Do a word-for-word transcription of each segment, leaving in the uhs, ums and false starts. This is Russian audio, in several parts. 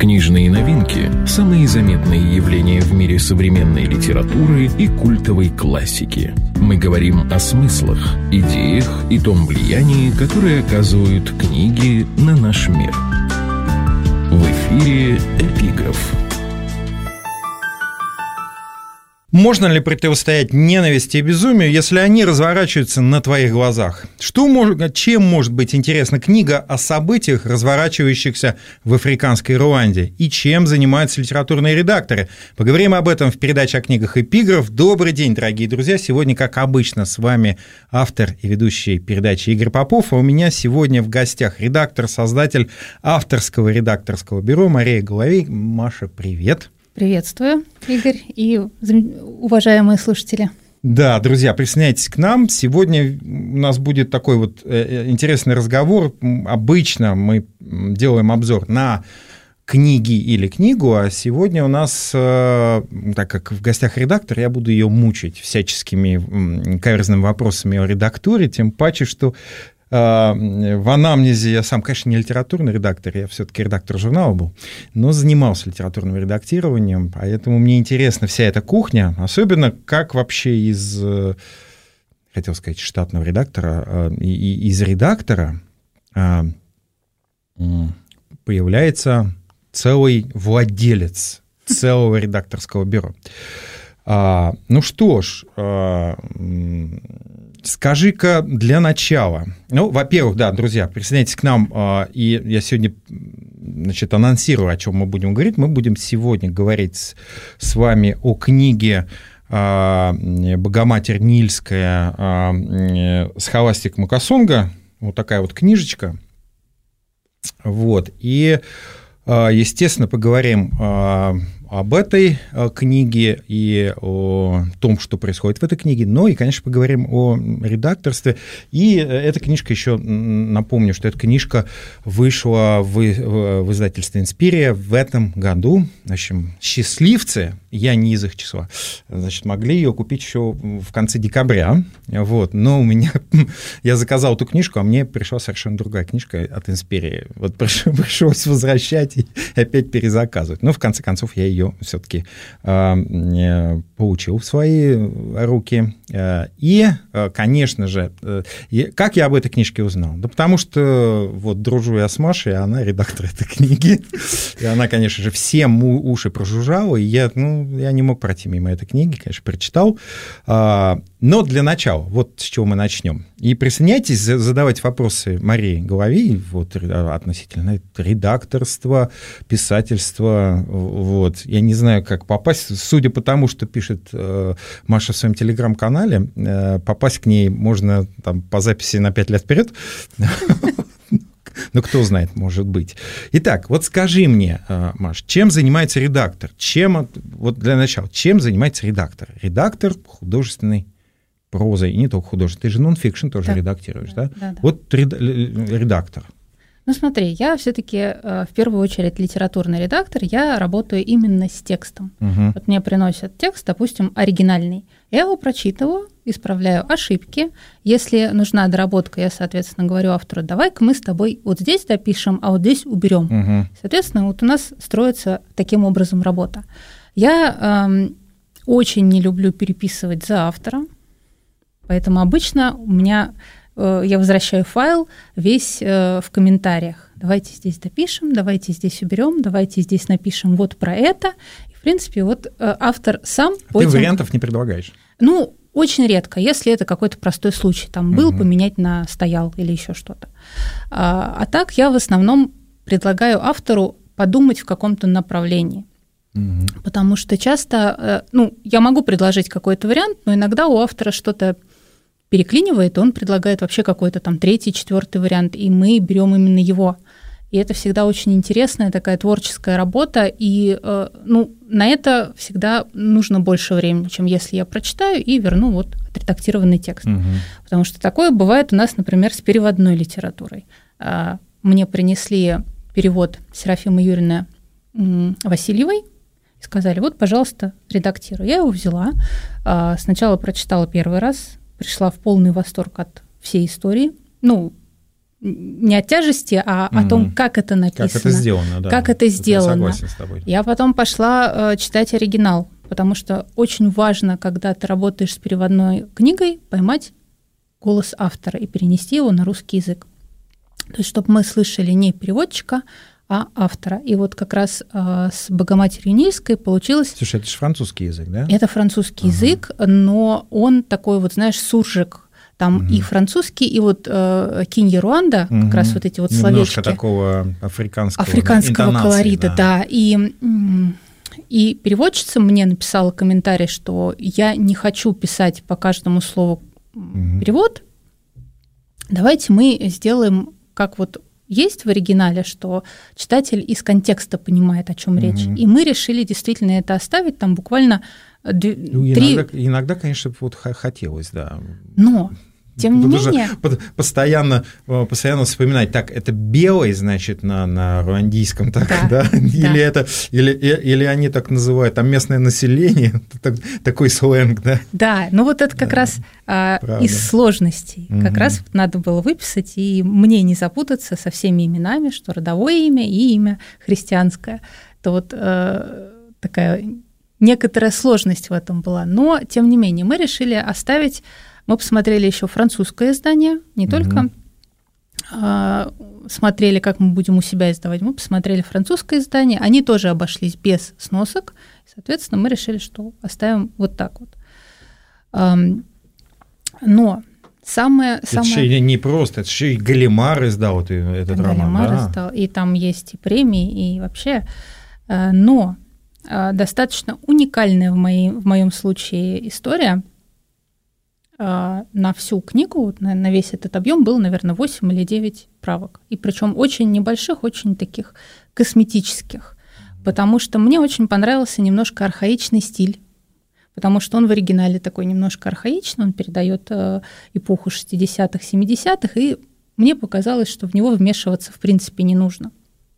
Книжные новинки – самые заметные явления в мире современной литературы и культовой классики. Мы говорим о смыслах, идеях и том влиянии, которое оказывают книги на наш мир. В эфире «Эпиграф». Можно ли противостоять ненависти и безумию, если они разворачиваются на твоих глазах? Что может, чем может быть интересна книга о событиях, разворачивающихся в африканской Руанде? И чем занимаются литературные редакторы? Поговорим об этом в передаче о книгах «Эпиграф». Добрый день, дорогие друзья. Сегодня, как обычно, с вами автор и ведущий передачи Игорь Попов. А у меня сегодня в гостях редактор, создатель авторского редакторского бюро Мария Головей. Маша, привет. Приветствую, Игорь и уважаемые слушатели. Да, друзья, присоединяйтесь к нам. Сегодня у нас будет такой вот интересный разговор. Обычно мы делаем обзор на книги или книгу, а сегодня у нас, так как в гостях редактор, я буду ее мучить всяческими каверзными вопросами о редактуре, тем паче, что в анамнезе я сам, конечно, не литературный редактор, я все-таки редактор журнала был, но занимался литературным редактированием, поэтому мне интересна вся эта кухня, особенно как вообще из, хотел сказать, штатного редактора, из редактора появляется целый владелец целого редакторского бюро. Ну что ж, скажи-ка для начала. Ну, во-первых, да, друзья, присоединяйтесь к нам, и я сегодня, значит, анонсирую, о чем мы будем говорить. Мы будем сегодня говорить с, с вами о книге «Богоматерь Нильская» Схоластик Макасонга. Вот такая вот книжечка. Вот. И, естественно, поговорим об этой книге и о том, что происходит в этой книге, но и, конечно, поговорим о редакторстве. И эта книжка еще, напомню, что эта книжка вышла в, в издательстве «Инспирия» в этом году. В общем, счастливцы, я не из их числа, значит, могли ее купить еще в конце декабря. Вот. Но у меня... Я заказал эту книжку, а мне пришла совершенно другая книжка от «Инспирии». Вот пришлось возвращать и опять перезаказывать. Но, в конце концов, я ее ее все-таки э, получил в свои руки. И, конечно же, как я об этой книжке узнал? Да потому что вот дружу я с Машей, она редактор этой книги. И она, конечно же, всем уши прожужжала, и я, ну, я не мог пройти мимо этой книги, конечно, прочитал. Но для начала, вот с чего мы начнем. И присоединяйтесь, задавайте вопросы Марии Головей вот, относительно редакторства, писательства. Вот. Я не знаю, как попасть. Судя по тому, что пишет э, Маша в своем телеграм-канале, э, попасть к ней можно там, по записи на пять лет вперед. Ну, кто знает, может быть. Итак, вот скажи мне, Маш, чем занимается редактор? Чем, вот для начала, чем занимается редактор? Редактор художественной прозой, и не только художественной. Ты же нон-фикшн тоже да. редактируешь, да? да? да, да. Вот редактор. Ну, смотри, я все-таки в первую очередь литературный редактор, я работаю именно с текстом. Угу. Вот мне приносят текст, допустим, оригинальный. Я его прочитываю, исправляю ошибки. Если нужна доработка, я, соответственно, говорю автору, давай-ка мы с тобой вот здесь допишем, а вот здесь уберем. Угу. Соответственно, вот у нас строится таким образом работа. Я э, очень не люблю переписывать за автором, поэтому обычно у меня... я возвращаю файл весь в комментариях. Давайте здесь допишем, давайте здесь уберем, давайте здесь напишем вот про это. И, в принципе, вот автор сам... А потом... Ты вариантов не предлагаешь? Ну, очень редко, если это какой-то простой случай. Там был, угу. поменять на стоял или еще что-то. А, а так я в основном предлагаю автору подумать в каком-то направлении. Угу. Потому что часто... Ну, я могу предложить какой-то вариант, но иногда у автора что-то переклинивает, он предлагает вообще какой-то там третий, четвертый вариант, и мы берем именно его. И это всегда очень интересная такая творческая работа, и э, ну, на это всегда нужно больше времени, чем если я прочитаю и верну вот отредактированный текст. Угу. Потому что такое бывает у нас, например, с переводной литературой. Э, мне принесли перевод Серафимы Юрьевны э, Васильевой, и сказали, вот, пожалуйста, редактируй. Я его взяла, э, сначала прочитала первый раз, пришла в полный восторг от всей истории. Ну, не от тяжести, а угу. о том, как это написано. Как это сделано, да. Как это сделано. Я согласен с тобой. Я потом пошла э, читать оригинал, потому что очень важно, когда ты работаешь с переводной книгой, поймать голос автора и перенести его на русский язык. То есть, чтобы мы слышали не переводчика, а автора. И вот как раз э, с «Богоматерью Нильской» получилось... Слушай, это же французский язык, да? Это французский ага. язык, но он такой вот, знаешь, суржик. Там угу. и французский, и вот э, Кинья Руанда, угу. как раз вот эти вот словечки. Немножко такого африканского, африканского да, колорита, да. да. И, и переводчица мне написала комментарий, что я не хочу писать по каждому слову угу. перевод. Давайте мы сделаем, как вот есть в оригинале, что читатель из контекста понимает, о чем угу. речь. И мы решили действительно это оставить, там буквально... Д- ну, три... иногда, иногда, конечно, вот хотелось, да. Но... Тем не Тут менее... Уже постоянно, постоянно вспоминать, так, это белый, значит, на, на руандийском, так, да? да? Или, да. Это, или, или они так называют, там местное население, такой сленг, да? Да, ну вот это как да, раз а, из сложностей. Угу. Как раз надо было выписать, и мне не запутаться со всеми именами, что родовое имя и имя христианское. Это вот а, такая некоторая сложность в этом была. Но, тем не менее, мы решили оставить... Мы посмотрели еще французское издание, не mm-hmm. только а, смотрели, как мы будем у себя издавать, мы посмотрели французское издание, они тоже обошлись без сносок, соответственно, мы решили, что оставим вот так вот. А, но самое... Это самое... еще не просто, это еще и Галимар издал этот Галимар роман. Галимар да. издал, и там есть и премии, и вообще... Но достаточно уникальная в, моей, в моем случае история. На всю книгу, на, на весь этот объем было, наверное, восемь или девять правок. И причем очень небольших, очень таких косметических. Потому что мне очень понравился немножко архаичный стиль. Потому что он в оригинале такой немножко архаичный, он передает э, эпоху шестидесятых, семидесятых, и мне показалось, что в него вмешиваться в принципе не нужно.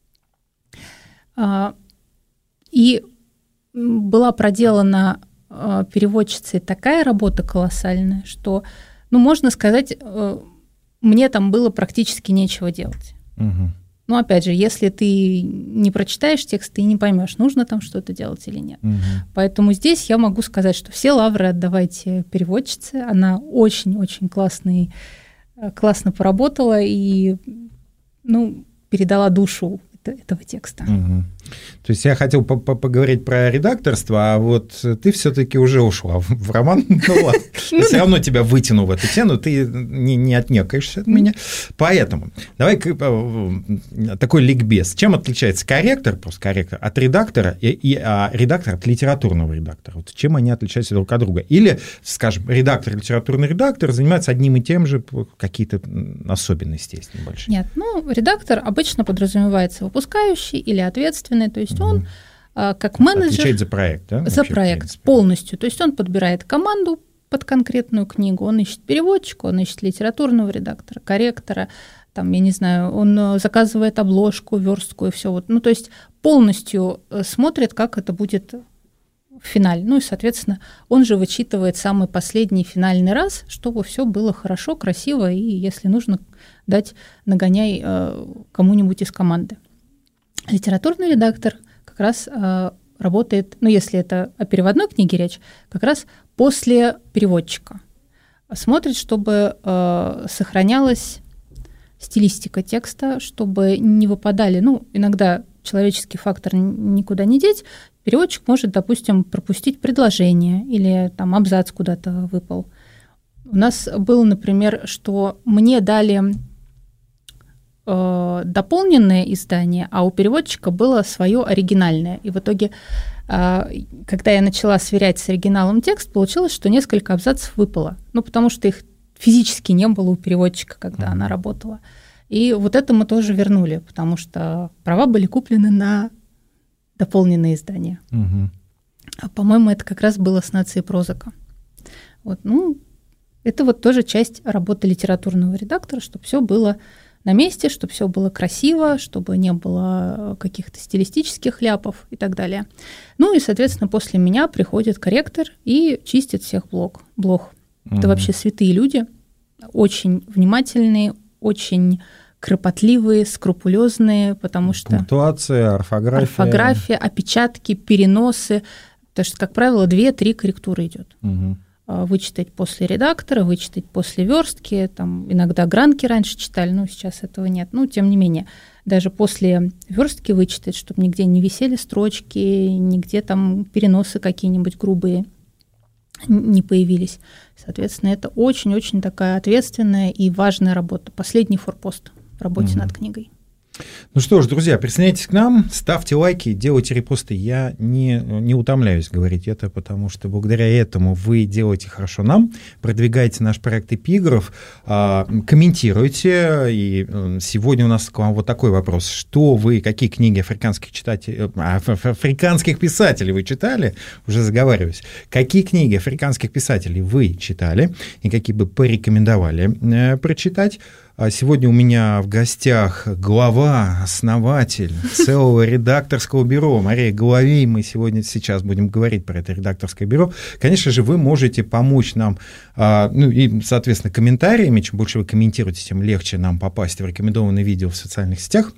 А, и была проделана переводчицей такая работа колоссальная, что, ну, можно сказать, мне там было практически нечего делать. Угу. Но опять же, если ты не прочитаешь текст, ты не поймешь, нужно там что-то делать или нет. Угу. Поэтому здесь я могу сказать, что все лавры отдавайте переводчице. Она очень-очень классный, классно поработала и, ну, передала душу этого текста. Угу. То есть я хотел поговорить про редакторство, а вот ты все-таки уже ушла в роман. Ну ладно, все равно тебя вытяну в эту тему, ты не, не отнекаешься от меня. Поэтому давай такой ликбез. Чем отличается корректор, просто корректор, от редактора, и, и а редактор от литературного редактора? Вот чем они отличаются друг от друга? Или, скажем, редактор, литературный редактор занимается одним и тем же, какие-то особенности есть небольшие? Нет, ну, редактор обычно подразумевается выпускающий или ответственный, то есть он как менеджер... Отвечает за проект, да? За вообще, проект полностью. То есть он подбирает команду под конкретную книгу, он ищет переводчика, он ищет литературного редактора, корректора, там, я не знаю, он заказывает обложку, верстку и все. Вот. Ну, то есть полностью смотрит, как это будет в финале. Ну и, соответственно, он же вычитывает самый последний финальный раз, чтобы все было хорошо, красиво, и, если нужно, дать нагоняй кому-нибудь из команды. Литературный редактор как раз э, работает, ну, если это о переводной книге речь, как раз после переводчика. Смотрит, чтобы э, сохранялась стилистика текста, чтобы не выпадали, ну, иногда человеческий фактор никуда не деть, переводчик может, допустим, пропустить предложение или там абзац куда-то выпал. У нас было, например, что мне дали дополненное издание, а у переводчика было свое оригинальное. И в итоге, когда я начала сверять с оригиналом текст, получилось, что несколько абзацев выпало. Ну, потому что их физически не было у переводчика, когда mm-hmm. она работала. И вот это мы тоже вернули, потому что права были куплены на дополненное издание. Mm-hmm. А, по-моему, это как раз было с «Нацией Прозака». Вот, ну, это вот тоже часть работы литературного редактора, чтобы все было на месте, чтобы все было красиво, чтобы не было каких-то стилистических ляпов и так далее. Ну и, соответственно, после меня приходит корректор и чистит всех блог. блог. Mm-hmm. Это вообще святые люди, очень внимательные, очень кропотливые, скрупулезные, потому что... Пунктуация, орфография. Орфография, опечатки, переносы. Потому что, как правило, две-три корректуры идет. Угу. Вычитать после редактора, вычитать после верстки. Там иногда гранки раньше читали, но сейчас этого нет. Ну, тем не менее, даже после верстки вычитать, чтобы нигде не висели строчки, нигде там переносы какие-нибудь грубые не появились. Соответственно, это очень-очень такая ответственная и важная работа. Последний форпост в работе угу. над книгой. Ну что ж, друзья, присоединяйтесь к нам, ставьте лайки, делайте репосты. Я не, не утомляюсь говорить это, потому что благодаря этому вы делаете хорошо нам, продвигаете наш проект «Эпиграф», комментируйте. И сегодня у нас к вам вот такой вопрос. Что вы, какие книги африканских читателей, африканских писателей вы читали? Уже заговариваюсь. Какие книги африканских писателей вы читали и какие бы порекомендовали прочитать? Сегодня у меня в гостях глава, основатель целого редакторского бюро Мария Головей. Мы сегодня, сейчас будем говорить про это редакторское бюро. Конечно же, вы можете помочь нам, ну и, соответственно, комментариями. Чем больше вы комментируете, тем легче нам попасть в рекомендованные видео в социальных сетях.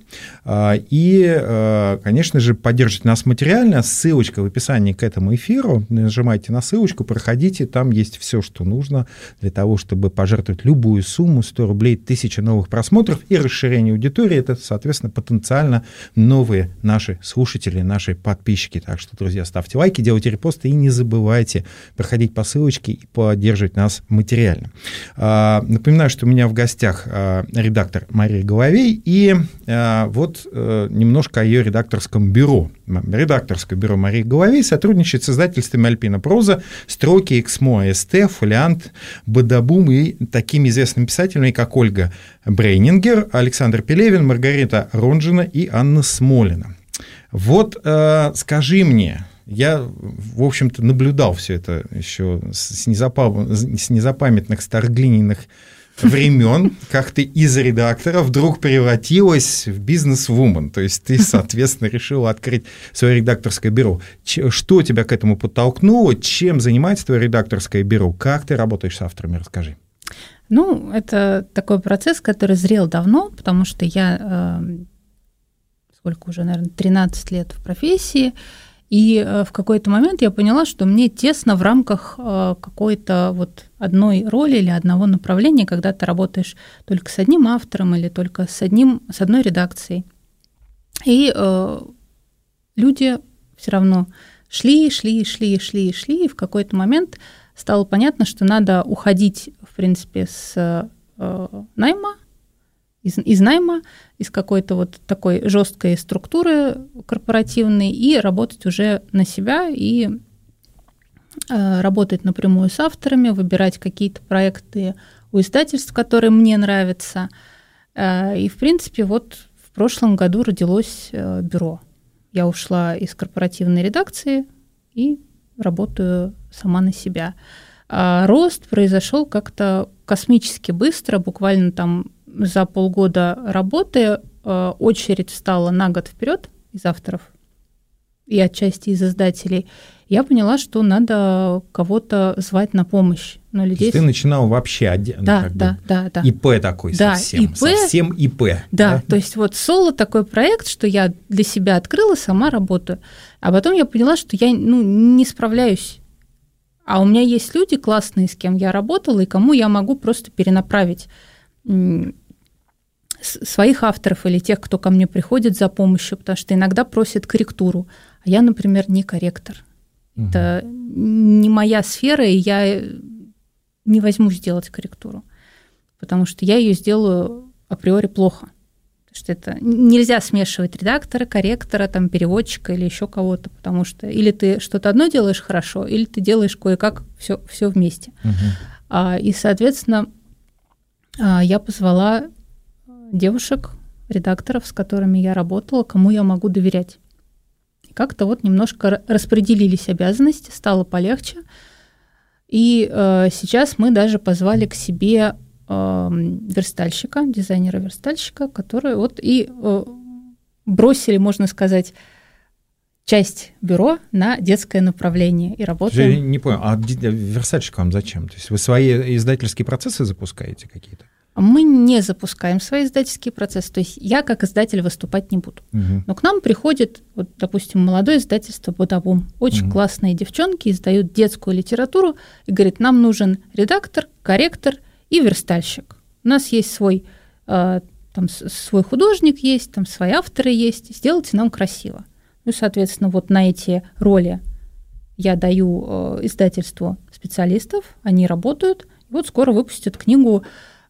И, конечно же, поддержите нас материально. Ссылочка в описании к этому эфиру. Нажимайте на ссылочку, проходите. Там есть все, что нужно для того, чтобы пожертвовать любую сумму, сто рублей, тысяча новых просмотров и расширение аудитории. Это, соответственно, потенциально новые наши слушатели, наши подписчики. Так что, друзья, ставьте лайки, делайте репосты и не забывайте проходить по ссылочке и поддерживать нас материально. Напоминаю, что у меня в гостях редактор Мария Головей и вот немножко о ее редакторском бюро. Редакторское бюро Марии Головей сотрудничает с издательствами «Альпина Проза», «Строки», «Эксмо», «АСТ», «Фолиант», «Бадабум» и такими известными писателями, как Ольга Брейнингер, Александр Пелевин, Маргарита Ронжина и Анна Смолина. Вот э, скажи мне, я, в общем-то, наблюдал все это еще с, незапам... с незапамятных староглиняных времен, как ты из редактора вдруг превратилась в бизнес-вумен, то есть ты, соответственно, решила открыть свое редакторское бюро. Что тебя к этому подтолкнуло, чем занимается твое редакторское бюро, как ты работаешь с авторами, расскажи. Ну, это такой процесс, который зрел давно, потому что я, э, сколько уже, наверное, тринадцать лет в профессии, и э, в какой-то момент я поняла, что мне тесно в рамках э, какой-то вот одной роли или одного направления, когда ты работаешь только с одним автором или только с, одним, с одной редакцией. И э, люди все равно шли, шли, шли, шли, шли, и в какой-то момент стало понятно, что надо уходить, в принципе, с э, найма, из, из найма, из какой-то вот такой жесткой структуры корпоративной и работать уже на себя и э, работать напрямую с авторами, выбирать какие-то проекты у издательств, которые мне нравятся. Э, и, в принципе, вот в прошлом году родилось э, бюро. Я ушла из корпоративной редакции и работаю сама на себя. А рост произошел как-то космически быстро, буквально там за полгода работы э, очередь встала на год вперед из авторов и отчасти из издателей. Я поняла, что надо кого-то звать на помощь. Но людей... Ты начинала вообще отдельно. Да, да, да, да. ИП такой да, совсем. ИП, совсем ИП. Да, да, то есть вот соло такой проект, что я для себя открыла, сама работаю. А потом я поняла, что я ну, не справляюсь. А у меня есть люди классные, с кем я работала, и кому я могу просто перенаправить своих авторов или тех, кто ко мне приходит за помощью, потому что иногда просят корректуру, а я, например, не корректор. Угу. Это не моя сфера, и я не возьмусь сделать корректуру, потому что я ее сделаю априори плохо. Потому что это нельзя смешивать редактора, корректора, там, переводчика или еще кого-то, потому что или ты что-то одно делаешь хорошо, или ты делаешь кое-как все, все вместе. Угу. А, и, соответственно, я позвала девушек, редакторов, с которыми я работала, кому я могу доверять. И как-то вот немножко распределились обязанности, стало полегче. И э, сейчас мы даже позвали к себе э, верстальщика, дизайнера-верстальщика, который вот и э, бросили, можно сказать, часть бюро на детское направление и работаем. Я не понял, а верстальщик вам зачем? То есть вы свои издательские процессы запускаете какие-то? Мы не запускаем свои издательские процессы, то есть я как издатель выступать не буду. Угу. Но к нам приходит, вот, допустим, молодое издательство «Бодабум». Очень угу. классные девчонки издают детскую литературу и говорят, нам нужен редактор, корректор и верстальщик. У нас есть свой, э, там, свой художник, есть, там, свои авторы есть, сделайте нам красиво. Ну, соответственно, вот на эти роли я даю э, издательству специалистов, они работают, и вот скоро выпустят книгу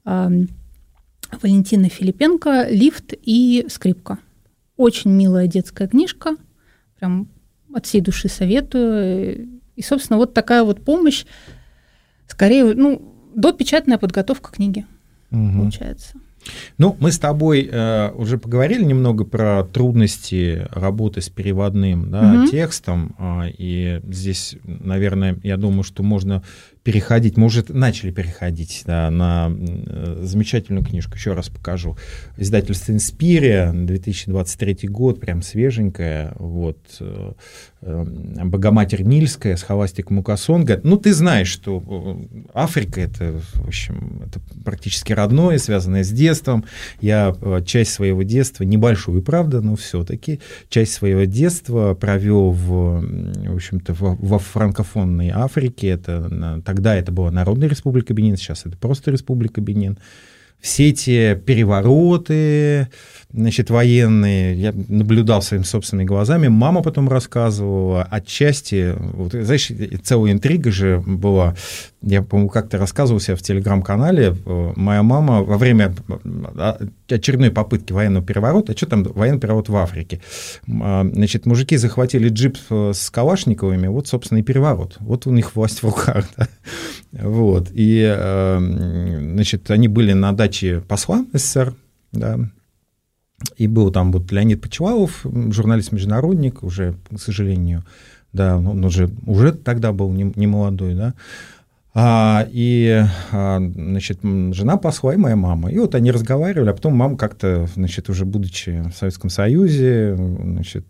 Валентины Филипенко «Лифт и скрипка». Очень милая детская книжка, прям от всей души советую. И, собственно, вот такая вот помощь, скорее, ну, допечатная подготовка книги угу. получается. Ну, мы с тобой э, уже поговорили немного про трудности работы с переводным да, угу. текстом, э, и здесь, наверное, я думаю, что можно переходить, мы уже начали переходить да, на замечательную книжку, еще раз покажу. Издательство «Инспирия», две тысячи двадцать третий год, прям свеженькая, вот, «Богоматерь Нильская», «Схоластика Мукасонга». Ну, ты знаешь, что Африка — это, в общем, это практически родное, связанное с детством. Я часть своего детства, небольшую, правда, но все-таки часть своего детства провел в, в общем-то, во франкофонной Африке. Это Тогда это была Народная Республика Бенин, сейчас это просто Республика Бенин. Все эти перевороты, значит, военные, я наблюдал своими собственными глазами, мама потом рассказывала, отчасти, вот, знаешь, целая интрига же была, я, по-моему, как-то рассказывал себя в телеграм-канале, моя мама во время очередной попытки военного переворота, а что там военный переворот в Африке, значит, мужики захватили джип с калашниковыми, вот, собственно, и переворот, вот у них власть в руках, да? Вот, и, значит, они были на даче посла СССР, да, и был там вот Леонид Почевалов, журналист-международник, уже, к сожалению, да, он уже, уже тогда был не, не молодой, да, а, и, а, значит, жена посла и моя мама, и вот они разговаривали, а потом мама как-то, значит, уже будучи в Советском Союзе, значит,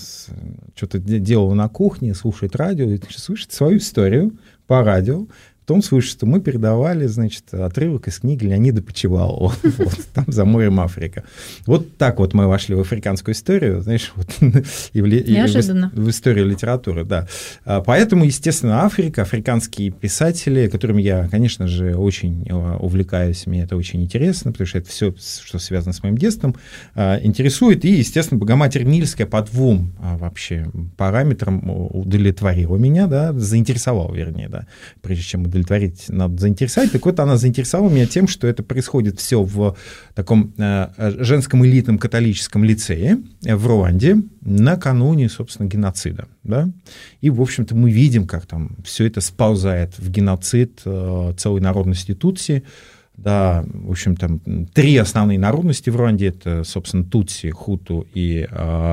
что-то делала на кухне, слушает радио, и, значит, слышит свою историю по радио. Потом слышит, что мы передавали, значит, отрывок из книги Леонида Почевалова, вот, там за морем Африка. Вот так вот мы вошли в африканскую историю, знаешь, вот, и, в, и в, в историю литературы, да. Поэтому, естественно, Африка, африканские писатели, которыми я, конечно же, очень увлекаюсь, мне это очень интересно, потому что это все, что связано с моим детством, интересует, и, естественно, Богоматерь Нильская по двум вообще параметрам удовлетворила меня, да, заинтересовала, вернее, да, прежде чем удовлетворить, надо заинтересовать. Так вот, она заинтересовала меня тем, что это происходит все в таком женском элитном католическом лицее в Руанде накануне, собственно, геноцида. Да? И, в общем-то, мы видим, как там все это сползает в геноцид целой народности Тутси. Да, в общем-то, три основные народности в Руанде — это, собственно, Тутси, Хуту и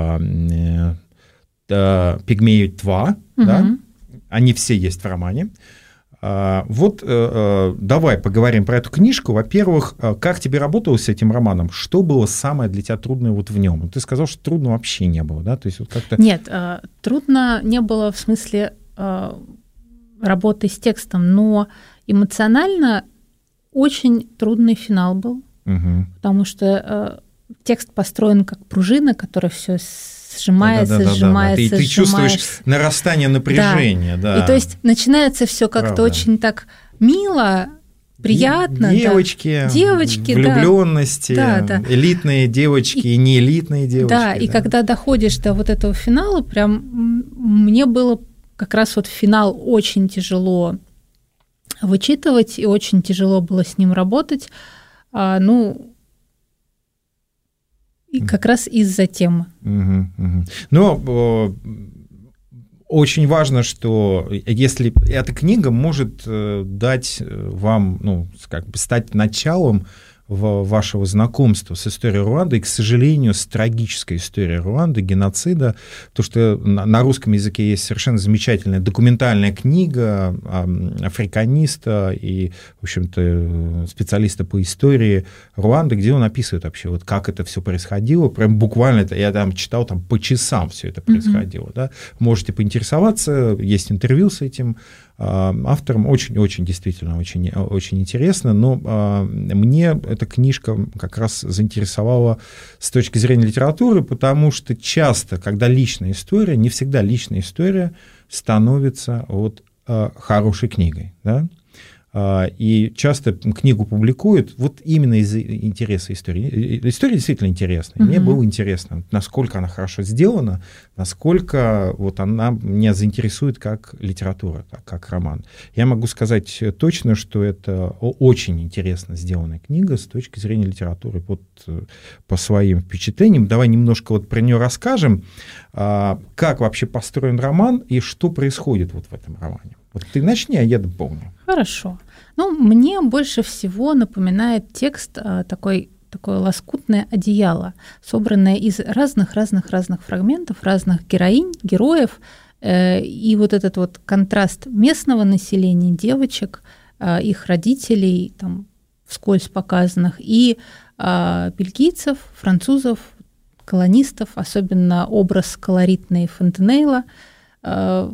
э, э, пигмеи Тва. Угу. Да? Они все есть в романе. Вот давай поговорим про эту книжку. Во-первых, как тебе работалось с этим романом? Что было самое для тебя трудное вот в нем? Ты сказал, что трудно вообще не было, да? То есть вот как-то... Нет, трудно не было в смысле работы с текстом, но эмоционально очень трудный финал был, угу. потому что текст построен как пружина, которая все сжимается, да, да, да, сжимается, да, да. Ты, ты чувствуешь нарастание напряжения. Да. Да. И то есть начинается все как-то очень так мило, приятно. Девочки, да. девочки влюбленности, да, да. элитные девочки и, и неэлитные девочки. Да, да, и когда доходишь до вот этого финала, прям мне было как раз вот финал очень тяжело вычитывать, и очень тяжело было с ним работать. А, ну, и как раз из-за темы. Угу, угу. Но очень важно, что если эта книга может дать вам, ну, как бы стать началом вашего знакомства с историей Руанды, и, к сожалению, с трагической историей Руанды, геноцида, потому что на русском языке есть совершенно замечательная документальная книга африканиста и, в общем-то, специалиста по истории Руанды, где он описывает вообще, вот как это все происходило, прям буквально, это, я там читал, там по часам все это происходило, mm-hmm. да, можете поинтересоваться, есть интервью с этим автором. Очень-очень, действительно, очень, очень интересно. Но мне эта книжка как раз заинтересовала с точки зрения литературы, потому что часто, когда личная история, не всегда личная история становится вот хорошей книгой, да? И часто книгу публикуют вот именно из-за интереса истории. История действительно интересная. Mm-hmm. Мне было интересно, насколько она хорошо сделана, насколько вот она меня заинтересует как литература, как роман. Я могу сказать точно, что это очень интересно сделанная книга с точки зрения литературы. Вот по своим впечатлениям. Давай немножко вот про нее расскажем, как вообще построен роман и что происходит вот в этом романе. Вот ты начни, а я дополню. Хорошо. Ну, мне больше всего напоминает текст а, такой, такое лоскутное одеяло, собранное из разных-разных-разных фрагментов, разных героинь, героев, э, и вот этот вот контраст местного населения, девочек, э, их родителей, там, вскользь показанных, и э, бельгийцев, французов, колонистов, особенно образ колоритный Фонтенейла, э,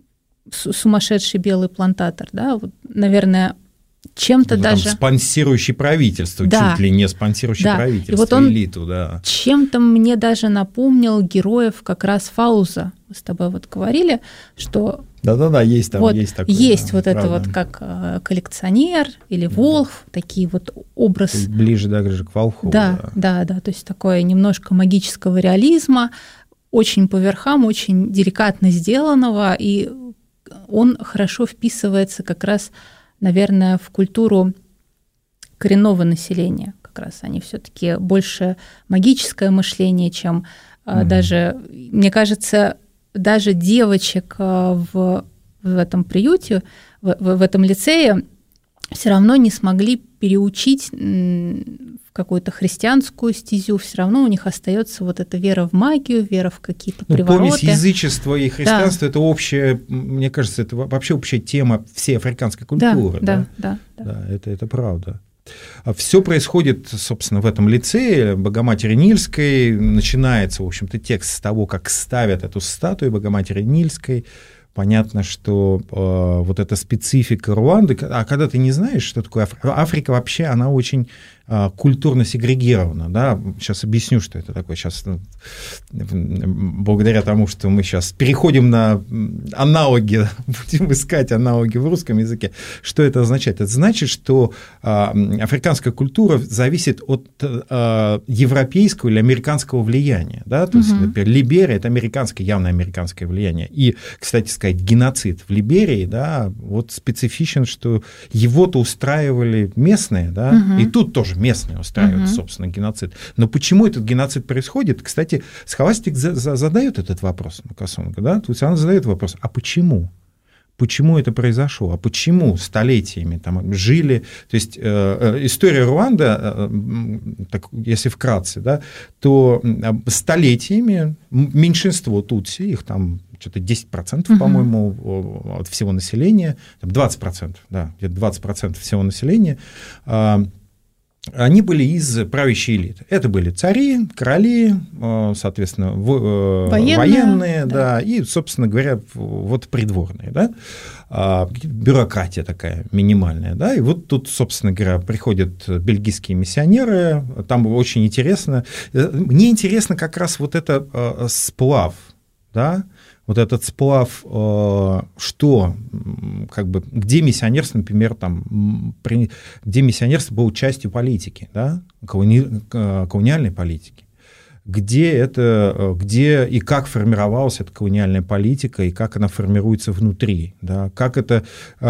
сумасшедший белый плантатор, да, вот, наверное, чем-то ну, даже... Там спонсирующий правительство, да, чуть ли не спонсирующий да. правительство, и вот он элиту, да. Чем-то мне даже напомнил героев как раз Фауза. Мы с тобой вот говорили, что... Да-да-да, есть там, вот, есть такое. Есть да, вот правда. это вот как коллекционер или волхв, да. Такие вот образ... Ближе даже к волхву. Да, да, да, да, то есть такое немножко магического реализма, очень по верхам, очень деликатно сделанного, и он хорошо вписывается как раз, наверное, в культуру коренного населения. Как раз они все-таки больше магическое мышление, чем mm-hmm. даже, мне кажется, даже девочек в, в этом приюте, в, в этом лицее все равно не смогли переучить в какую-то христианскую стезю, все равно у них остается вот эта вера в магию, вера в какие-то ну, привороты. Помесь язычества и христианства да. – это общая, мне кажется, это вообще общая тема всей африканской культуры. Да, да, да, да. да это, это правда. Все происходит, собственно, в этом лицее Богоматери Нильской. Начинается, в общем-то, текст с того, как ставят эту статую Богоматери Нильской. Понятно, что э, вот эта специфика Руанды, а когда ты не знаешь, что такое Африка, Африка вообще, она очень э, культурно сегрегирована, да, сейчас объясню, что это такое, сейчас, ну, благодаря тому, что мы сейчас переходим на аналоги, будем искать аналоги в русском языке, что это означает? Это значит, что э, африканская культура зависит от э, европейского или американского влияния, да, то есть, uh-huh. например, Либерия – это американское, явно американское влияние, и, кстати сказать, геноцид в Либерии, да, вот специфичен, что его-то устраивали местные, да, угу. и тут тоже местные устраивают, угу. собственно, геноцид. Но почему этот геноцид происходит? Кстати, Схоластик за- за- задает этот вопрос, Макасонга, да, то есть она задает вопрос, а почему? Почему это произошло? А почему столетиями там жили? То есть э, история Руанды, э, так, если вкратце, да, то столетиями меньшинство тутси, их там что-то десять процентов, uh-huh. по-моему, от всего населения, двадцать процентов, да, где-то двадцать процентов всего населения, э, они были из правящей элиты. Это были цари, короли, соответственно, военные, военные да. Да, и, собственно говоря, вот придворные, да, бюрократия такая минимальная. Да, и вот тут, собственно говоря, приходят бельгийские миссионеры, там очень интересно. Мне интересно как раз вот это сплав, да, вот этот сплав, что, как бы, где миссионерство, например, там, где миссионерство было частью политики, да, колони, колониальной политики, где это, где и как формировалась эта колониальная политика, и как она формируется внутри, да, как это,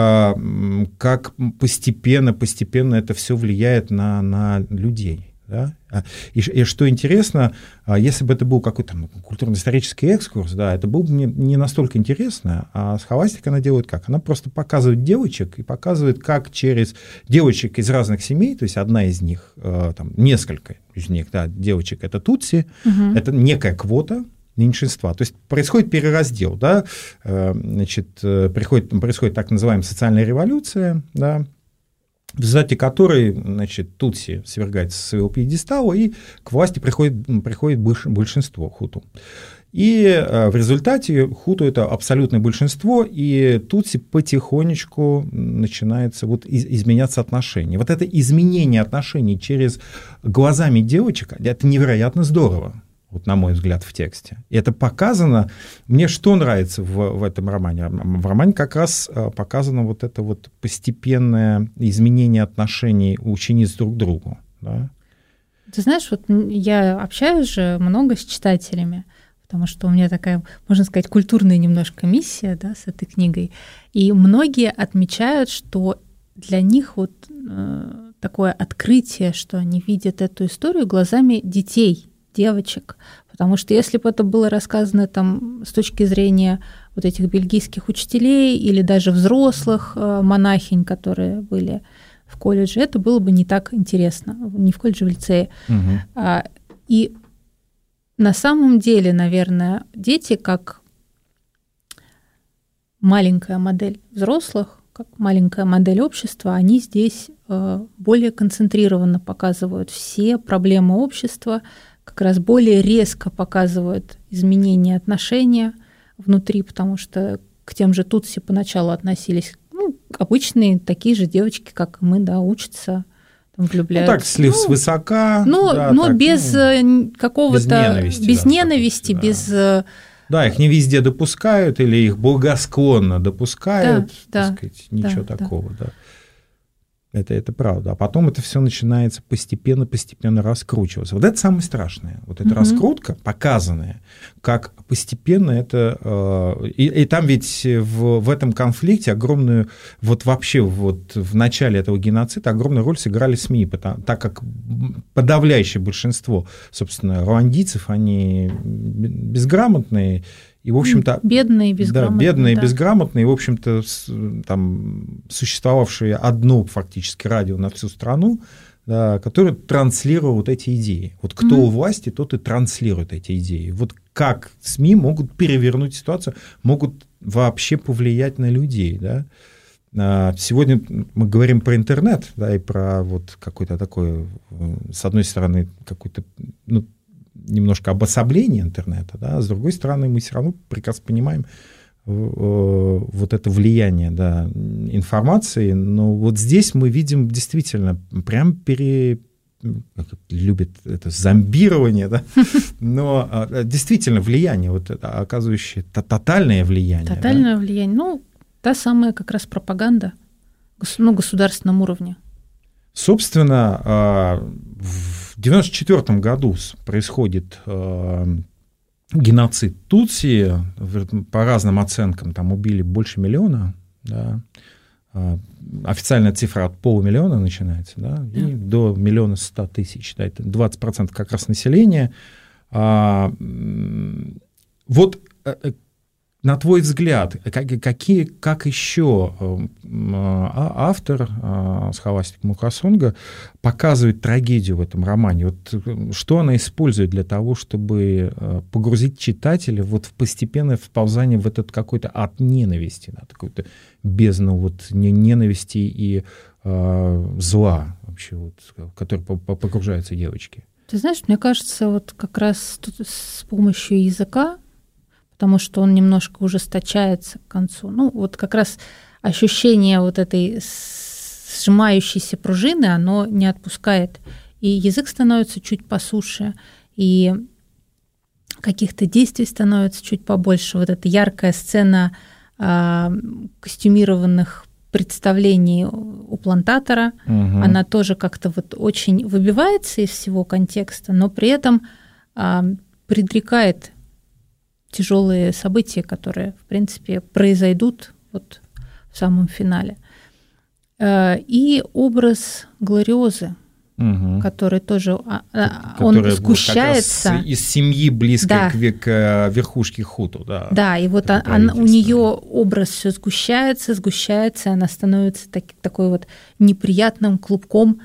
как постепенно, постепенно это все влияет на, на людей. Да? И, и что интересно, если бы это был какой-то культурно-исторический экскурс, да, это было бы не, не настолько интересно, а Схоластик она делает как? Она просто показывает девочек и показывает, как через девочек из разных семей, то есть одна из них, там, несколько из них, да, девочек, это тутси, угу. это некая квота меньшинства. То есть происходит перераздел, да, значит, приходит, происходит так называемая социальная революция, да, в результате которой, значит, Тутси свергается со своего пьедестала, и к власти приходит, приходит большинство хуту. И в результате хуту – это абсолютное большинство, и Тутси потихонечку начинается вот изменяться отношения. Вот это изменение отношений через глазами девочек – это невероятно здорово, вот на мой взгляд, в тексте. И это показано… Мне что нравится в, в этом романе? В романе как раз показано вот это вот постепенное изменение отношений учениц друг к другу. Да? Ты знаешь, вот я общаюсь же много с читателями, потому что у меня такая, можно сказать, культурная немножко миссия, да, с этой книгой. И многие отмечают, что для них вот э, такое открытие, что они видят эту историю глазами детей, девочек. Потому что если бы это было рассказано там, с точки зрения вот этих бельгийских учителей или даже взрослых э, монахинь, которые были в колледже, это было бы не так интересно. Не в колледже, в лицее. Угу. А, и на самом деле, наверное, дети как маленькая модель взрослых, как маленькая модель общества, они здесь более концентрированно показывают все проблемы общества, как раз более резко показывают изменения отношения внутри, потому что к тем же Тутси поначалу относились, ну, обычные такие же девочки, как и мы, да, учатся, влюбляются. Ну, так, слив ну, свысока. Ну, да, но так, без ну, какого-то… Без ненависти. Без да, ненависти, да. без… Да, их не везде допускают, или их благосклонно допускают, да, так сказать, ничего да, такого, да. да. Это, это правда. А потом это все начинается постепенно-постепенно раскручиваться. Вот это самое страшное. Вот эта mm-hmm. раскрутка, показанная, как постепенно это… И, и там ведь в, в этом конфликте огромную… Вот вообще вот в начале этого геноцида огромную роль сыграли СМИ, потому, так как подавляющее большинство, собственно, руандийцев, они безграмотные, и, в общем-то, бедные, безграмотные. Да, бедные, да. безграмотные, и, в общем-то, там, существовавшие одно фактически радио на всю страну, да, которое транслировало вот эти идеи. Вот кто mm-hmm. у власти, тот и транслирует эти идеи. Вот как СМИ могут перевернуть ситуацию, могут вообще повлиять на людей. Да? Сегодня мы говорим про интернет, да, и про вот какой-то такой, с одной стороны, какой-то… Ну, немножко обособление интернета, да, а с другой стороны, мы все равно прекрасно понимаем вот это влияние, да, информации, но вот здесь мы видим действительно прям пере... как любят это зомбирование, да, но действительно влияние, вот это оказывающее тотальное влияние. Тотальное да? влияние, ну, та самая как раз пропаганда на государственном уровне. Собственно, в девяносто четвёртом году происходит геноцид Тутси, по разным оценкам там убили больше миллиона, да. Официальная цифра от полумиллиона начинается, да, и yeah. до миллиона ста тысяч, да, это двадцать процентов как раз населения. Вот на твой взгляд, какие, как еще автор Схоластика Мукасонга показывает трагедию в этом романе? Вот что она использует для того, чтобы погрузить читателя вот в постепенное вползание в этот какой-то ад ненависти, да, какую-то бездну вот ненависти и э, зла, вообще, вот, в который погружаются девочки? Ты знаешь, мне кажется, вот как раз тут с помощью языка, потому что он немножко ужесточается к концу. Ну, вот как раз ощущение вот этой сжимающейся пружины, оно не отпускает. И язык становится чуть посуше, и каких-то действий становится чуть побольше. Вот эта яркая сцена э, костюмированных представлений у плантатора, угу. она тоже как-то вот очень выбивается из всего контекста, но при этом э, предрекает тяжелые события, которые, в принципе, произойдут вот в самом финале. И образ Глориозы, угу. который тоже который он сгущается. Как раз из семьи близкой да. к, к верхушке хуту. Да, да и вот она, у нее образ все сгущается, сгущается, она становится так, такой вот неприятным клубком,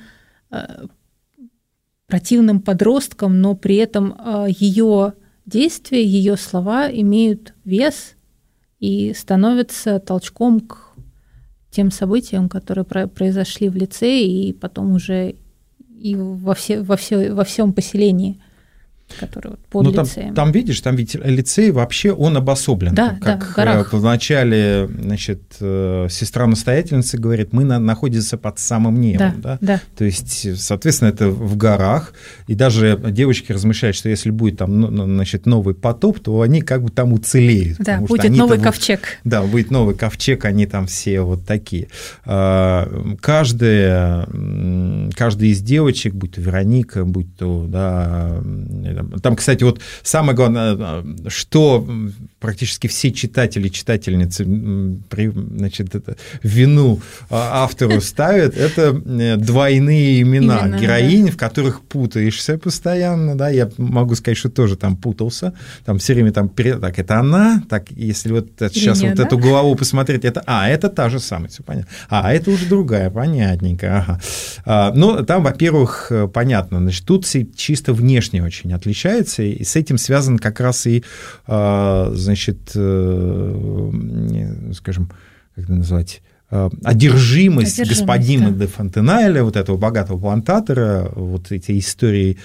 противным подростком, но при этом ее действия, ее слова имеют вес и становятся толчком к тем событиям, которые произошли в лицее и потом уже и во, все, во, все, во всем поселении, который вот под ну, лицеем. Там, там, видишь, там ведь лицей вообще он обособлен. Да, как да, в горах. Вначале, значит, сестра-настоятельница говорит, мы на, находимся под самым небом. Да, да? Да. То есть, соответственно, это в горах. И даже девочки размышляют, что если будет там, значит, новый потоп, то они как бы там уцелеют. Да, будет новый ковчег. Вот, да, будет новый ковчег, они там все вот такие. Каждая, каждая из девочек, будь то Вероника, будь то, да, там, кстати, вот самое главное, что практически все читатели, читательницы значит, это, вину автору ставят, это двойные имена Именно, героинь, да. в которых путаешься постоянно, да, я могу сказать, что тоже там путался, там все время там, так, это она, так, если вот сейчас Линия, вот да? эту главу посмотреть, это, а, это та же самая, все понятно, а, это уже другая, понятненько, ага. А, ну, там, во-первых, понятно, значит, тут чисто внешне очень отличается, и с этим связан как раз и, значит, скажем, как это назвать, одержимость, одержимость господина да. де Фонтенайля, вот этого богатого плантатора, вот эти истории,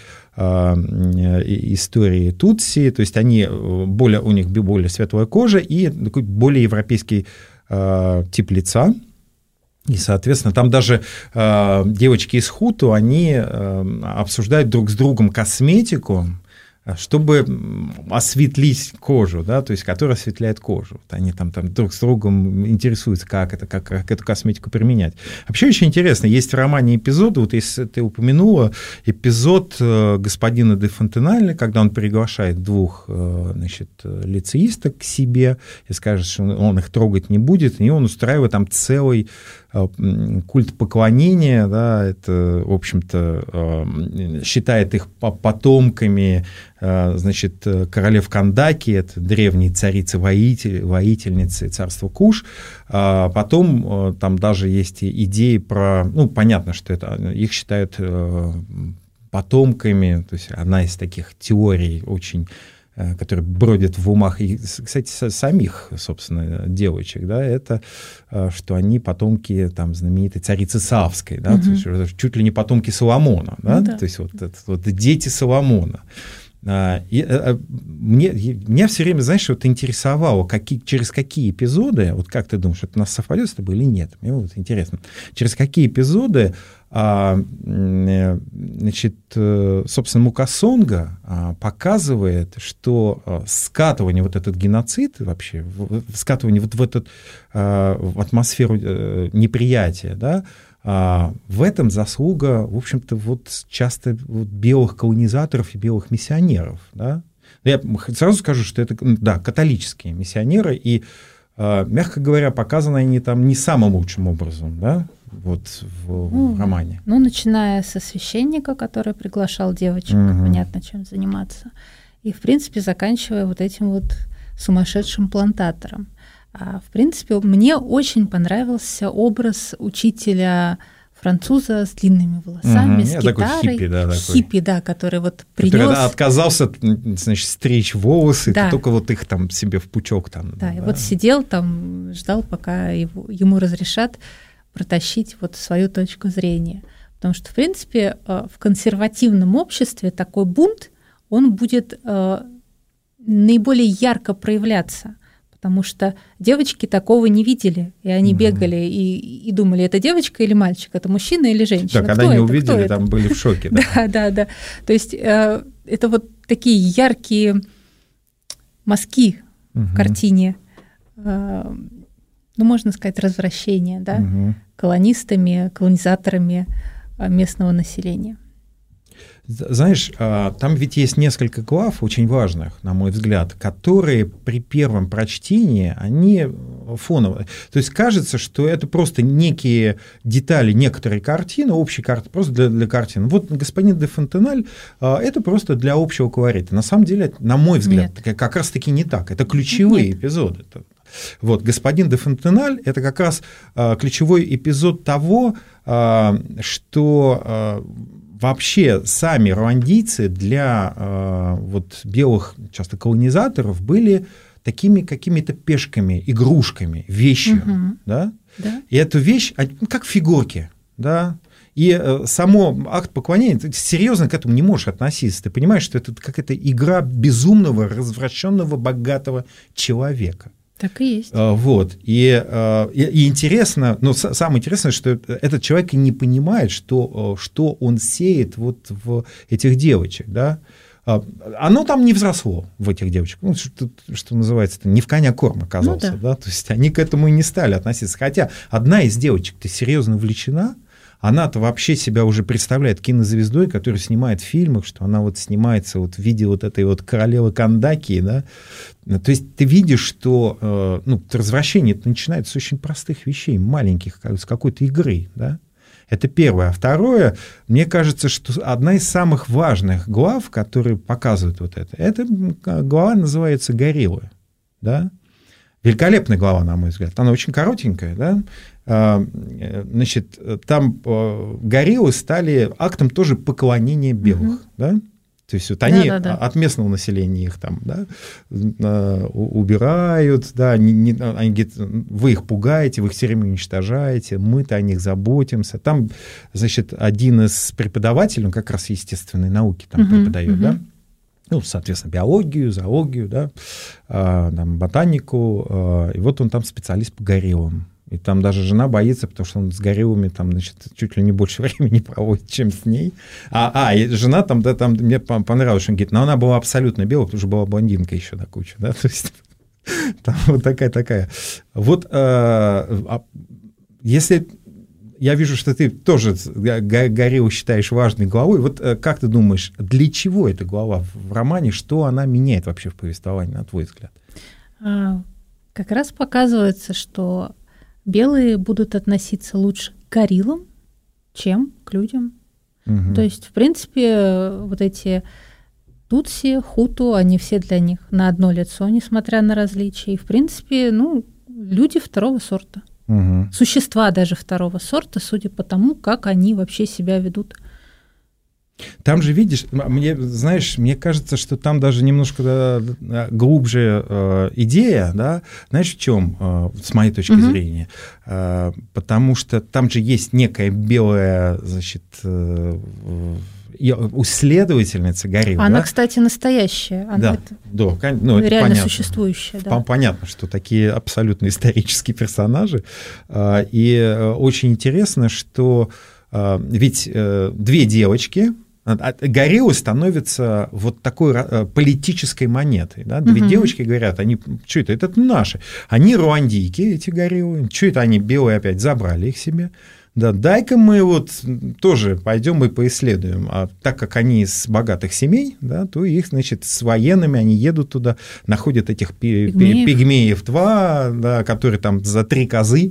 истории Тутси, то есть они более, у них более светлая кожа и такой более европейский тип лица. И, соответственно, там даже э, девочки из Хуту, они э, обсуждают друг с другом косметику, чтобы осветлить кожу, да, то есть которая осветляет кожу. Вот они там, там друг с другом интересуются, как, это, как, как эту косметику применять. Вообще очень интересно, есть в романе эпизоды, вот если ты упомянула, эпизод господина де Фонтенайля, когда он приглашает двух, значит, лицеисток к себе и скажет, что он их трогать не будет, и он устраивает там целый культ поклонения, да, это, в общем-то, считает их потомками, значит, королев Кандаки, это древние царицы-воитель, воительницы царства Куш. Потом там даже есть идеи про, ну, понятно, что это, их считают потомками, то есть одна из таких теорий очень, которые бродят в умах, и, кстати, самих, собственно, девочек, да, это что они потомки там, знаменитой царицы Савской, да, угу. то есть чуть ли не потомки Соломона, да, да. то есть вот, это, вот дети Соломона. И мне, меня все время, знаешь, вот интересовало, какие, через какие эпизоды, вот как ты думаешь, это у нас совпадет с тобой или нет? Мне вот интересно, через какие эпизоды, значит, собственно, Мукасонга показывает, что скатывание, вот этот геноцид вообще, скатывание вот в эту в атмосферу неприятия, да, в этом заслуга, в общем-то, вот часто вот белых колонизаторов и белых миссионеров. Да? Я сразу скажу, что это, да, католические миссионеры, и, мягко говоря, показаны они там не самым лучшим образом, да, вот в, ну, в романе. Ну, начиная со священника, который приглашал девочек, угу. понятно, чем заниматься, и, в принципе, заканчивая вот этим вот сумасшедшим плантатором. А, в принципе, мне очень понравился образ учителя француза с длинными волосами, угу. с гитарой. Такой хиппи, да, такой. Хиппи, да, который вот принес. Который отказался, значит, стричь волосы, да. только вот их там себе в пучок там. Да, да, и вот сидел там, ждал, пока его, ему разрешат протащить вот свою точку зрения. Потому что, в принципе, в консервативном обществе такой бунт, он будет наиболее ярко проявляться. Потому что девочки такого не видели, и они угу. бегали и, и думали, это девочка или мальчик, это мужчина или женщина. Да, когда Кто не это? увидели, Кто там это? были в шоке. Да, да, да. да. То есть э, это вот такие яркие мазки угу. в картине, э, ну, можно сказать, развращения, да, угу. колонистами, колонизаторами местного населения. Знаешь, там ведь есть несколько глав очень важных, на мой взгляд, которые при первом прочтении, они фоновые. То есть кажется, что это просто некие детали некоторой картины, общей картины, просто для, для картины. Вот господин де Фонтеналь – это просто для общего колорита. На самом деле, на мой взгляд, Нет. как раз-таки не так. Это ключевые Нет. эпизоды. Вот, господин де Фонтеналь – это как раз ключевой эпизод того, что вообще сами руандийцы для э, вот, белых часто колонизаторов были такими какими-то пешками, игрушками, вещью, угу. да? Да. И эту вещь, как фигурки, да, и само акт поклонения, ты серьезно к этому не можешь относиться. Ты понимаешь, что это какая-то игра безумного, развращенного, богатого человека. Так и есть. Вот. И, и, и интересно, но самое интересное, что этот человек и не понимает, что, что он сеет вот в этих девочек, да. Оно там не взросло в этих девочках, ну, что, что называется, не в коня корм оказался, ну, да. Да? То есть они к этому и не стали относиться. Хотя одна из девочек-то серьезно увлечена, она-то вообще себя уже представляет кинозвездой, которая снимает в фильмах, что она вот снимается вот в виде вот этой вот королевы Кандакии, да. То есть ты видишь, что ну, развращение начинается с очень простых вещей, маленьких, с какой-то игры, да. Это первое. А второе, мне кажется, что одна из самых важных глав, которые показывают вот это, эта глава называется «Гориллы». Да? Великолепная глава, на мой взгляд. Она очень коротенькая. Да? Значит, там гориллы стали актом тоже поклонения белых. Mm-hmm. Да? То есть вот они да, да, да. от местного населения их там да, убирают, да, они, не, они говорят, вы их пугаете, вы их все время уничтожаете, мы-то о них заботимся. Там, значит, один из преподавателей, он как раз естественные науки там uh-huh, преподает, uh-huh. да, ну, соответственно, биологию, зоологию, да, там, ботанику, и вот он там специалист по гориллам. И там даже жена боится, потому что он с гориллами там, значит, чуть ли не больше времени проводит, чем с ней. А, а и жена там, да, там мне понравилось, что он говорит, но она была абсолютно белая, потому что была блондинка еще на кучу, да, то есть там вот такая-такая. Вот э, если я вижу, что ты тоже гориллу считаешь важной главой, вот э, как ты думаешь, для чего эта глава в романе, что она меняет вообще в повествовании, на твой взгляд? А, как раз показывается, что белые будут относиться лучше к гориллам, чем к людям. Угу. То есть, в принципе, вот эти тутси, хуту, они все для них на одно лицо, несмотря на различия. И, в принципе, ну, люди второго сорта. Угу. Существа даже второго сорта, судя по тому, как они вообще себя ведут. Там же, видишь, мне, знаешь, мне кажется, что там даже немножко глубже э, идея, да, знаешь, в чем, э, с моей точки угу. зрения, э, потому что там же есть некая белая, значит, э, исследовательница горилл. Она, да? Кстати, настоящая. Она да, это да, ну, это реально понятно. Существующая. Да. Понятно, что такие абсолютно исторические персонажи. Э, и очень интересно, что э, ведь э, две девочки... Гориллы становятся вот такой политической монетой. Да? Две угу. девочки говорят, они, что это, это наши. Они руандийки, эти гориллы. Что это они белые опять забрали их себе? Да, дай-ка мы вот тоже пойдем и поисследуем. А так как они из богатых семей, да, то их, значит, с военными они едут туда, находят этих пигмеев, пигмеев два, да, которые там за три козы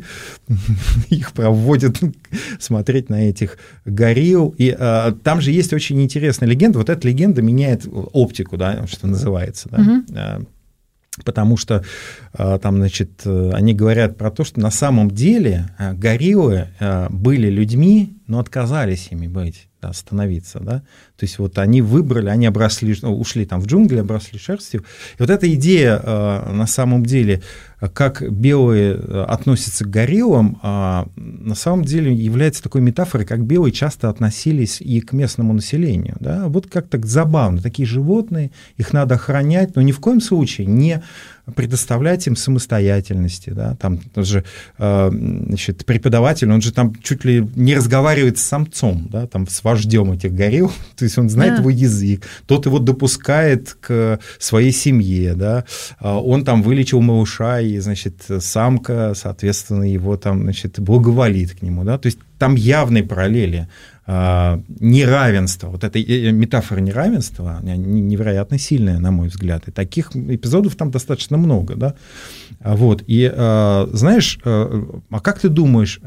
их проводят смотреть на этих горилл. И а, там же есть очень интересная легенда. Вот эта легенда меняет оптику, да, что называется. Да. Угу. Потому что там, значит, они говорят про то, что на самом деле гориллы были людьми, но отказались ими быть, да, становиться, да. То есть вот они выбрали, они обросли, ушли там в джунгли, обросли шерстью. И вот эта идея на самом деле, как белые относятся к гориллам, на самом деле является такой метафорой, как белые часто относились и к местному населению. Да? Вот как-то забавно. Такие животные, их надо охранять, но ни в коем случае не предоставлять им самостоятельности. Да? Там же, значит, преподаватель, он же там чуть ли не разговаривает с самцом, да? Там, с вождем этих горилл, то есть он знает да. его язык, тот его допускает к своей семье, да? Он там вылечил малыша, и, значит, самка, соответственно, его там, значит, благоволит к нему. Да? То есть там явные параллели. Неравенство, вот эта метафора неравенства невероятно сильная, на мой взгляд, и таких эпизодов там достаточно много, да, вот, и знаешь, а как ты думаешь,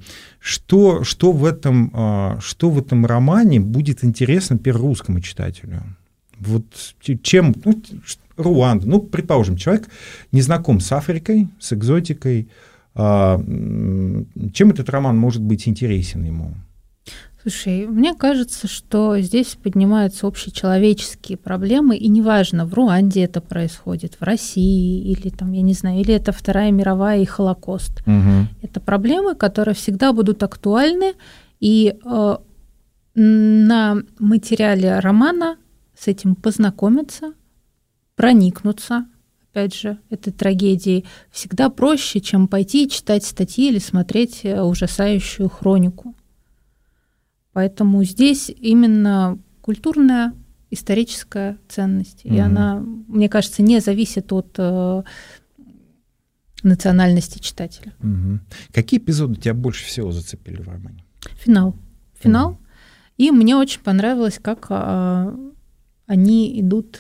что, что, в этом, что в этом романе будет интересно, например, русскому читателю? Вот чем, ну, Руанда, ну, предположим, человек не знаком с Африкой, с экзотикой, чем этот роман может быть интересен ему? Слушай, мне кажется, что здесь поднимаются общечеловеческие проблемы, и неважно, в Руанде это происходит, в России, или там, я не знаю, или это Вторая мировая и Холокост. Угу. Это проблемы, которые всегда будут актуальны, и э, на материале романа с этим познакомиться, проникнуться, опять же, этой трагедией всегда проще, чем пойти и читать статьи или смотреть ужасающую хронику. Поэтому здесь именно культурная, историческая ценность. Mm-hmm. И она, мне кажется, не зависит от э, национальности читателя. Mm-hmm. Какие эпизоды тебя больше всего зацепили в романе? Финал. Финал. Mm-hmm. И мне очень понравилось, как э, они идут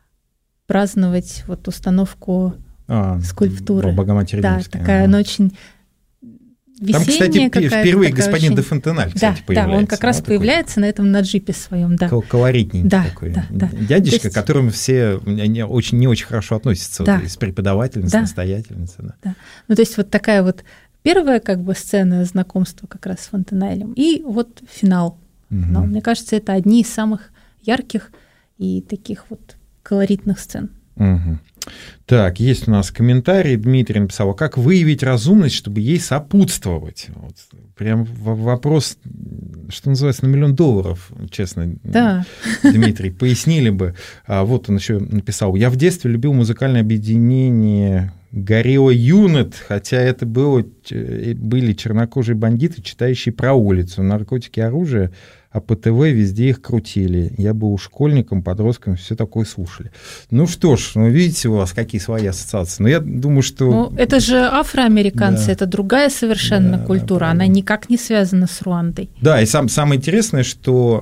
праздновать вот установку а, скульптуры. Богоматери да, Римской. такая ага. она очень весенняя. Там, кстати, впервые господин очень... де Фонтеналь, кстати, да, появляется. Да, он как раз да, появляется такой... на этом на джипе своем, да. Колоритненький да, такой да, да. дядечка, есть... к которому все не очень, не очень хорошо относятся. Да. Вот, из преподавательницы, да. настоятельницы. Да. Да. Ну, то есть вот такая вот первая как бы сцена знакомства как раз с Фонтенелем, и вот финал. Угу. Но, мне кажется, это одни из самых ярких и таких вот колоритных сцен. Угу. Так, есть у нас комментарий. Дмитрий написал: а как выявить разумность, чтобы ей сопутствовать? Вот. Прям вопрос, что называется, на миллион долларов, честно. Да. Дмитрий, пояснили бы. А вот он еще написал: я в детстве любил музыкальное объединение Горилла Юнит, хотя это было, были чернокожие бандиты, читающие про улицу, наркотики, оружие, а по ТВ везде их крутили. Я был школьником, подростком, все такое слушали. Ну что ж, ну видите, у вас какие свои ассоциации. Но я думаю, что... Ну, это же афроамериканцы, да. это другая совершенно да, культура, да, она никак не связана с Руандой. Да, и сам, самое интересное, что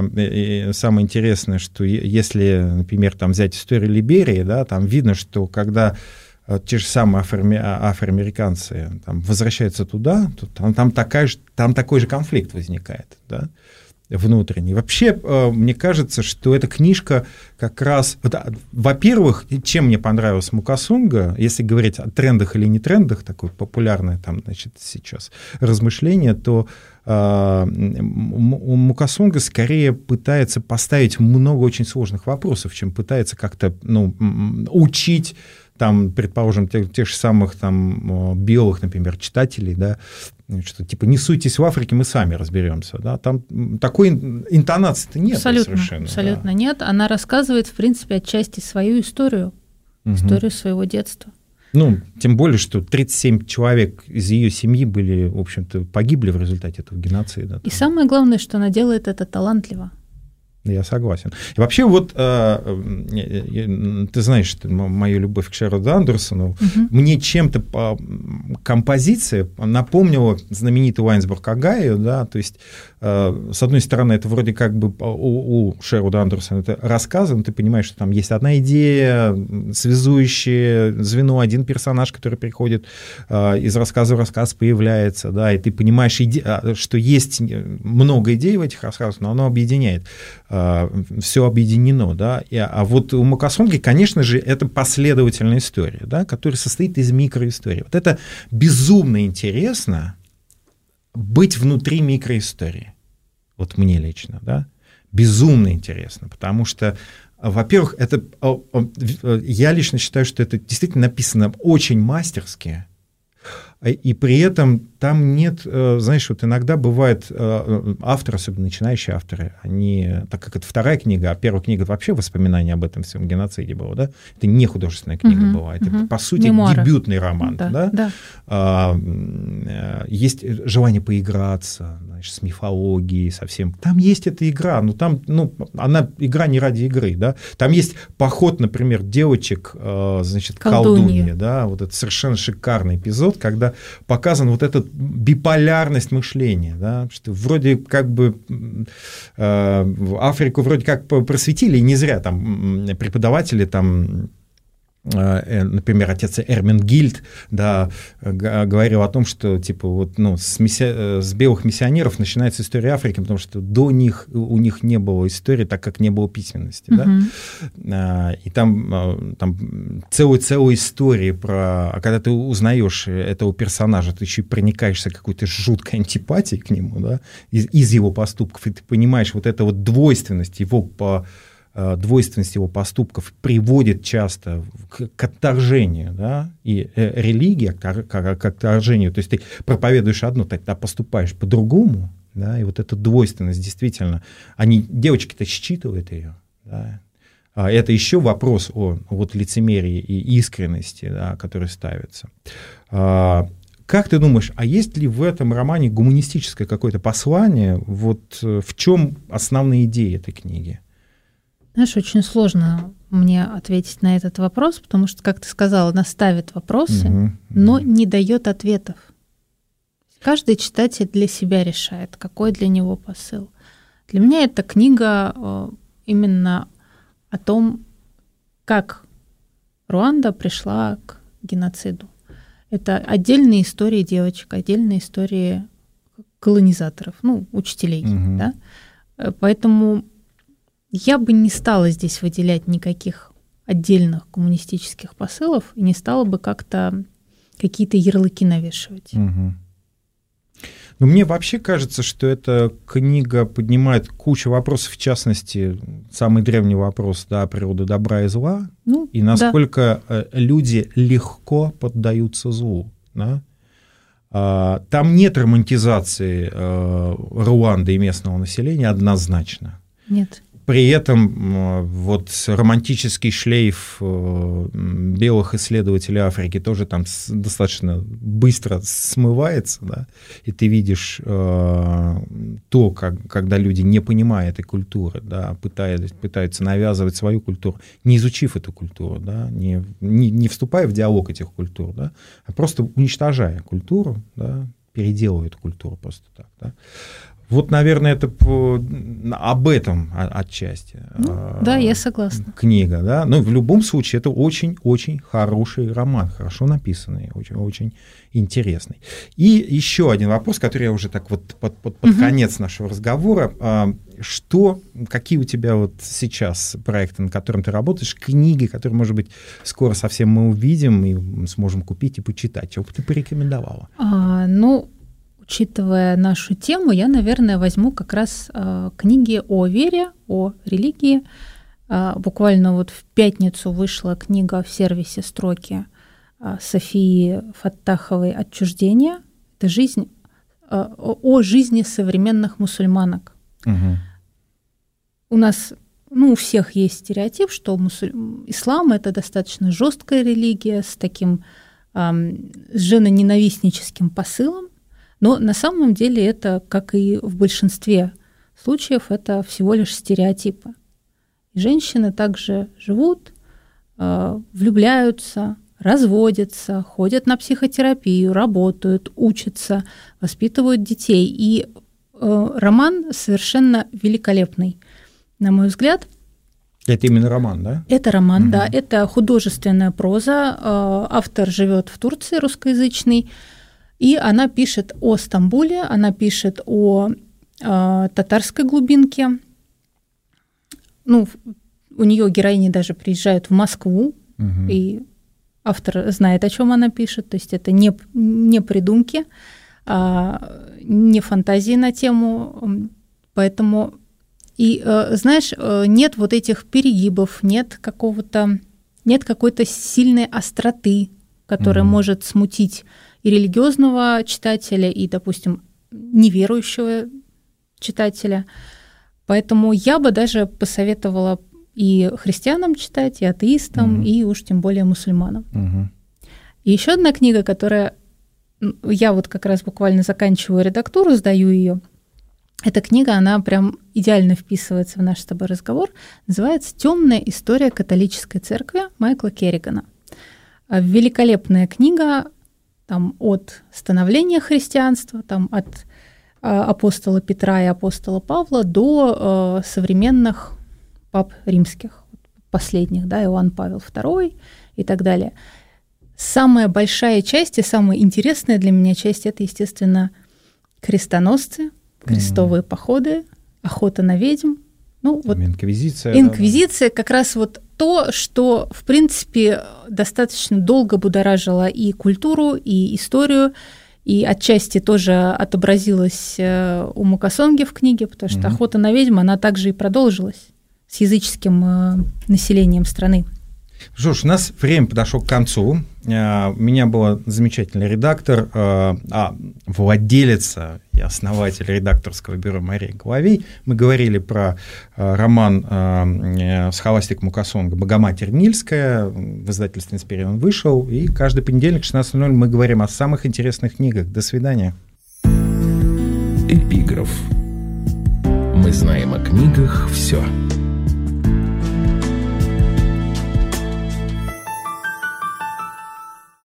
э, самое интересное, что если, например, там взять историю Либерии, да, там видно, что когда те же самые афро- афроамериканцы там, возвращаются туда, то там, там, такая же, там такой же конфликт возникает, да, внутренний. Вообще, мне кажется, что эта книжка как раз... Вот, во-первых, чем мне понравилась Мукасонга, если говорить о трендах или не трендах, такое популярное там, значит, сейчас размышление, то э, Мукасонга скорее пытается поставить много очень сложных вопросов, чем пытается как-то ну, учить там, предположим, тех, тех же самых там, белых, например, читателей, да, что типа не суйтесь в Африке, мы сами разберемся. Да? Там такой интонации-то нет абсолютно, совершенно. Абсолютно да. нет. Она рассказывает, в принципе, отчасти свою историю, угу. историю своего детства. Ну, тем более, что тридцать семь человек из ее семьи были, в общем-то, погибли в результате этого геноцида. И самое главное, что она делает это талантливо. Я согласен. И вообще вот э, ты знаешь, что мою любовь к Шервуду Андерсону, угу. мне чем-то по композиция напомнила знаменитый Уайнсберг Агаю, да, то есть э, с одной стороны это вроде как бы у, у Шервуда Андерсона это рассказы, но ты понимаешь, что там есть одна идея, связующее звено, один персонаж, который приходит э, из рассказа в рассказ появляется, да, и ты понимаешь, иде... что есть много идей в этих рассказах, но оно объединяет. Все объединено, да, и, а вот у Мукасонги, конечно же, это последовательная история, да, которая состоит из микроисторий. Вот это безумно интересно быть внутри микроистории, вот мне лично, да, безумно интересно, потому что, во-первых, это, я лично считаю, что это действительно написано очень мастерски, и при этом там нет, знаешь, вот иногда бывает авторы, особенно начинающие авторы, они, так как это вторая книга, а первая книга — это вообще воспоминание об этом всем геноциде было, да, это не художественная книга uh-huh, была, это, uh-huh. по сути, мемуары. Дебютный роман, да, да? Да. А, есть желание поиграться, знаешь, с мифологией совсем, там есть эта игра, но там, ну, она игра не ради игры, да, там есть поход, например, девочек, значит, к колдунье, да, вот это совершенно шикарный эпизод, когда показана вот эта биполярность мышления, да, что вроде как бы э, Африку вроде как просветили, и не зря там преподаватели там например, отец Эрмингильд, да, говорил о том, что типа вот, ну, с, миссия, с белых миссионеров начинается история Африки, потому что до них у них не было истории, так как не было письменности, uh-huh. да, и там, там целую целую историю про, а когда ты узнаешь этого персонажа, ты еще и проникаешься какой-то жуткой антипатией к нему, да, из, из его поступков, и ты понимаешь вот эту вот двойственность его по двойственность его поступков приводит часто к, к отторжению, да, и э, религия к, к, к отторжению, то есть ты проповедуешь одно, тогда поступаешь по-другому, да, и вот эта двойственность действительно, они, девочки-то считывают ее, да, а это еще вопрос о вот лицемерии и искренности, да, который ставится. А, как ты думаешь, а есть ли в этом романе гуманистическое какое-то послание, вот в чем основные идеи этой книги? Знаешь, очень сложно мне ответить на этот вопрос, потому что, как ты сказала, она ставит вопросы, угу, угу. но не дает ответов. Каждый читатель для себя решает, какой для него посыл. Для меня эта книга именно о том, как Руанда пришла к геноциду. Это отдельные истории девочек, отдельные истории колонизаторов, ну, учителей. Угу. Да? Поэтому я бы не стала здесь выделять никаких отдельных коммунистических посылов и не стала бы как-то какие-то ярлыки навешивать. Угу. Но мне вообще кажется, что эта книга поднимает кучу вопросов, в частности, самый древний вопрос, да, природы добра и зла, ну, и насколько да. люди легко поддаются злу. Да? Там нет романтизации Руанды и местного населения однозначно. Нет. При этом вот романтический шлейф белых исследователей Африки тоже там достаточно быстро смывается, да, и ты видишь э, то, как, когда люди, не понимая этой культуры, да, пытаются, пытаются навязывать свою культуру, не изучив эту культуру, да, не, не, не вступая в диалог этих культур, да, а просто уничтожая культуру, да, переделывают культуру просто так, да. Вот, наверное, это об этом отчасти. Ну, да, я согласна. Книга, да. Но в любом случае это очень-очень хороший роман, хорошо написанный, очень, очень интересный. И еще один вопрос, который я уже так вот под, под, под угу. конец нашего разговора. Что, какие у тебя вот сейчас проекты, над которыми ты работаешь, книги, которые, может быть, скоро совсем мы увидим и сможем купить и почитать? Чего бы ты порекомендовала? А, ну... Учитывая нашу тему, я, наверное, возьму как раз э, книги о вере, о религии. Э, буквально вот в пятницу вышла книга в сервисе «Строки» э, Софии Фаттаховой «Отчуждение». Это жизнь, э, о жизни современных мусульманок. Угу. У нас, ну, у всех есть стереотип, что мусуль... ислам — это достаточно жесткая религия с таким э, женоненавистническим посылом. Но на самом деле это, как и в большинстве случаев, это всего лишь стереотипы. И женщины также живут, влюбляются, разводятся, ходят на психотерапию, работают, учатся, воспитывают детей. И роман совершенно великолепный, на мой взгляд. Это именно роман, да? Это роман, угу. да. Это художественная проза. Автор живет в Турции, русскоязычный. И она пишет о Стамбуле, она пишет о э, татарской глубинке. Ну, у нее героини даже приезжают в Москву, угу. и автор знает, о чем она пишет. То есть это не, не придумки, а, не фантазии на тему. Поэтому, и э, знаешь, нет вот этих перегибов, нет какого-то, нет какой-то сильной остроты, которая угу. может смутить и религиозного читателя, и, допустим, неверующего читателя. Поэтому я бы даже посоветовала и христианам читать, и атеистам, угу. и уж тем более мусульманам. Угу. И еще одна книга, которая... Я вот как раз буквально заканчиваю редактуру, сдаю ее. Эта книга, она прям идеально вписывается в наш с тобой разговор. Называется «Темная история католической церкви» Майкла Керригана. Великолепная книга, там от становления христианства, там от э, апостола Петра и апостола Павла до э, современных пап римских, последних, да, Иоанн Павел второй, и так далее. Самая большая часть и самая интересная для меня часть – это, естественно, крестоносцы, крестовые mm-hmm. походы, охота на ведьм. Ну, вот инквизиция. Инквизиция да, да. как раз вот то, что, в принципе, достаточно долго будоражило и культуру, и историю, и отчасти тоже отобразилось у Мукасонги в книге, потому что mm-hmm. охота на ведьм, она также и продолжилась с языческим населением страны. Что ж, у нас время подошло к концу. У меня был замечательный редактор, а, владелица и основатель редакторского бюро Мария Головей. Мы говорили про роман «Схоластик Мукасонга» «Богоматерь Нильская». В издательстве «Инспирия» он вышел. И каждый понедельник в шестнадцать ноль ноль мы говорим о самых интересных книгах. До свидания. Эпиграф. Мы знаем о книгах все.